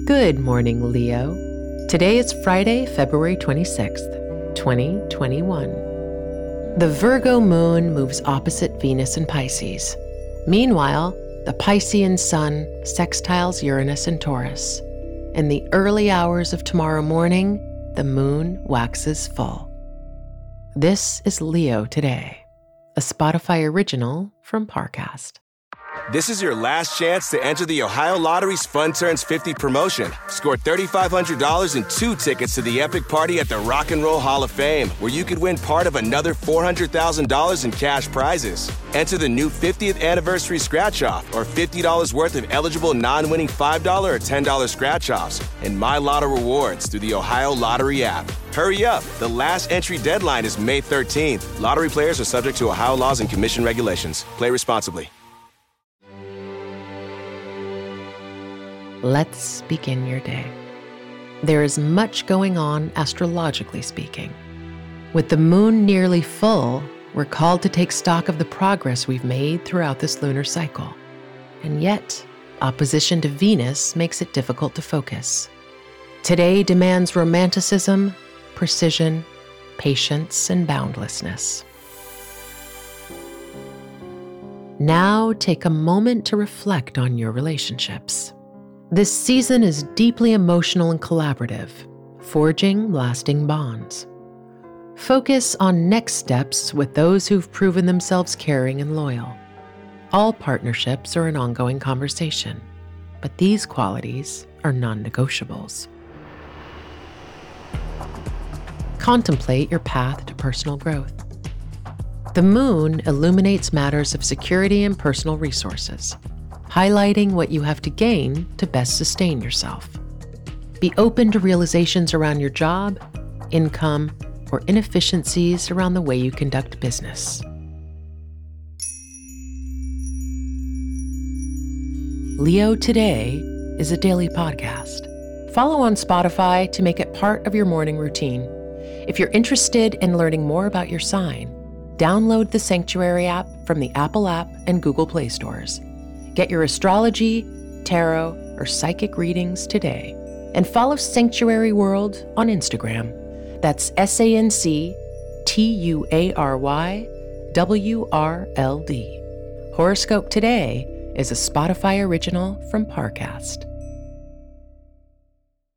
Good morning, Leo. Today is Friday, February 26th, 2021. The Virgo moon moves opposite Venus in Pisces. Meanwhile, the Piscean sun sextiles Uranus and Taurus. In the early hours of tomorrow morning, the moon waxes full. This is Leo Today, a Spotify original from Parcast. This is your last chance to enter the Ohio Lottery's Fun Turns 50 promotion. Score $3,500 and 2 tickets to the epic party at the Rock and Roll Hall of Fame, where you could win part of another $400,000 in cash prizes. Enter the new 50th anniversary scratch-off or $50 worth of eligible non-winning $5 or $10 scratch-offs and My Lotto rewards through the Ohio Lottery app. Hurry up. The last entry deadline is May 13th. Lottery players are subject to Ohio laws and commission regulations. Play responsibly. Let's begin your day. There is much going on astrologically speaking. With the moon nearly full, we're called to take stock of the progress we've made throughout this lunar cycle. And yet, opposition to Venus makes it difficult to focus. Today demands romanticism, precision, patience, and boundlessness. Now take a moment to reflect on your relationships. This season is deeply emotional and collaborative, forging lasting bonds. Focus on next steps with those who've proven themselves caring and loyal. All partnerships are an ongoing conversation, but these qualities are non-negotiables. Contemplate your path to personal growth. The moon illuminates matters of security and personal resources, highlighting what you have to gain to best sustain yourself. Be open to realizations around your job, income, or inefficiencies around the way you conduct business. Leo Today is a daily podcast. Follow on Spotify to make it part of your morning routine. If you're interested in learning more about your sign, download the Sanctuary app from the Apple app and Google Play stores. Get your astrology, tarot, or psychic readings today. And follow Sanctuary World on Instagram. That's SanctuaryWRLD. Horoscope Today is a Spotify original from Parcast.